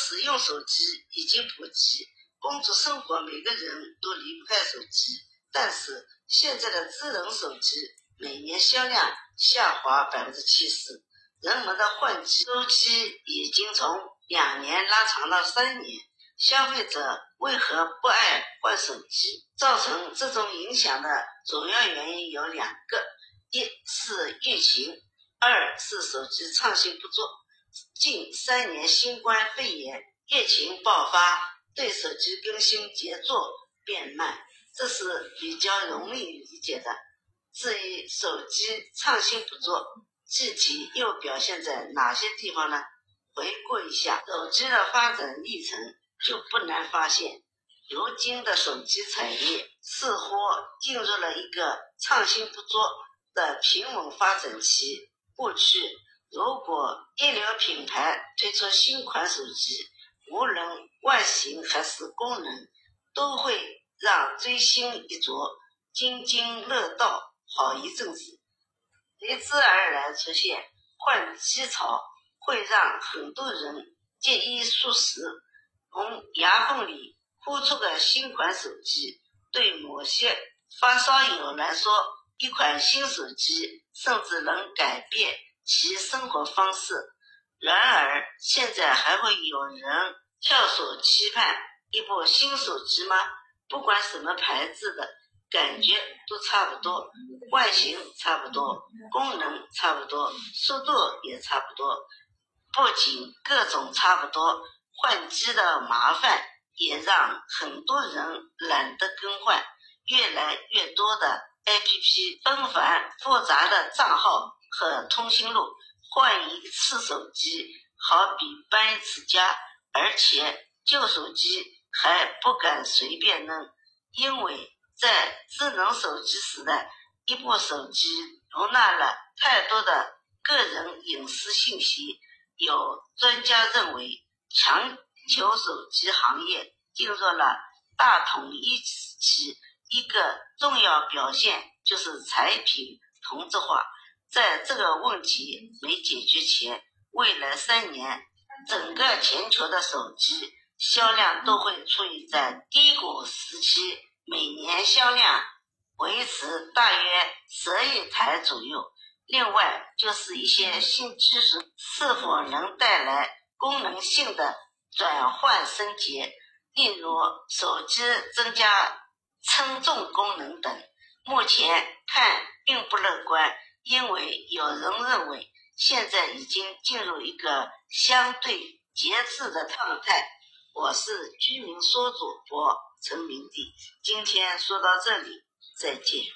使用手机已经普及，工作生活每个人都离不开手机，但是现在的智能手机每年销量下滑 70%， 人们的换机周期已经从2年拉长到3年。消费者为何不爱换手机？造成这种影响的主要原因有2个，一是疫情，二是手机创新不足。近3年新冠肺炎疫情爆发，对手机更新节奏变慢，这是比较容易理解的。至于手机创新不足，具体又表现在哪些地方呢？回顾一下手机的发展历程，就不难发现，如今的手机产业似乎进入了一个创新不足的平稳发展期。过去如果一流品牌推出新款手机，无论外形还是功能，都会让追星一族津津乐道好一阵子。随之而来出现换机潮，会让很多人节衣缩食，从牙缝里呼出个新款手机。对某些发烧友来说，一款新手机甚至能改变其生活方式。然而现在还会有人翘首期盼一部新手机吗？不管什么牌子的，感觉都差不多，外形差不多，功能差不多，速度也差不多。不仅各种差不多，换机的麻烦也让很多人懒得更换。越来越多的 APP， 纷繁复杂的账号和通讯录，换一次手机好比搬一次家，而且旧手机还不敢随便扔，因为在智能手机时代，一部手机容纳了太多的个人隐私信息。有专家认为，全球手机行业进入了大统一时期，一个重要表现就是产品同质化。在这个问题没解决前，未来3年整个全球的手机销量都会处于在低谷时期，每年销量维持大约10亿台左右。另外就是一些新技术是否能带来功能性的转换升级，例如手机增加称重功能等。目前看并不乐观，因为有人认为现在已经进入一个相对节制的状态。我是居民说主播陈明帝，今天说到这里，再见。